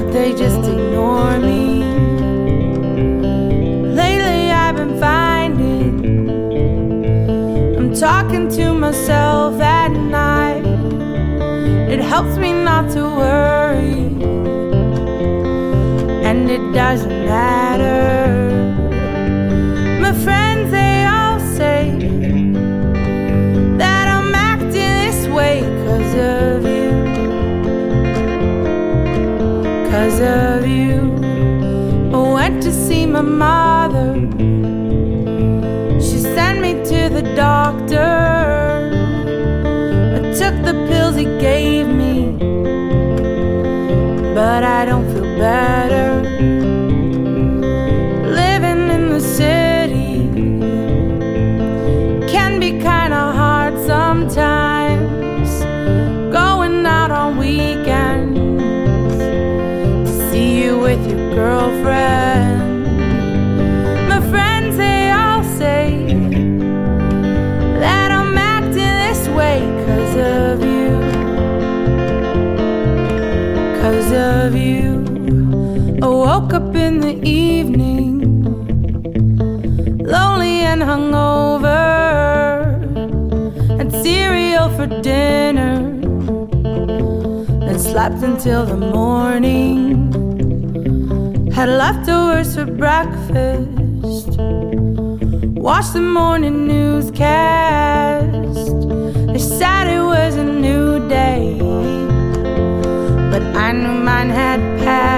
they just ignore me. Lately I've been finding I'm talking to myself at night. It helps me not to worry, and it doesn't matter. My friends, they all say that I'm acting this way 'cause of you. 'Cause of you. I went to see my mother. She sent me to the doctor. I took the pills he gave me, but I don't feel better. Living in the city can be kinda hard sometimes. Going out on weekends to see you with your girlfriend. My friends, they all say that I'm acting this way 'cause of you. 'Cause of you. I woke up in the evening, lonely and hungover. Had cereal for dinner, then slept until the morning. Had leftovers for breakfast, watched the morning newscast. They said it was a new day, but I knew mine had passed.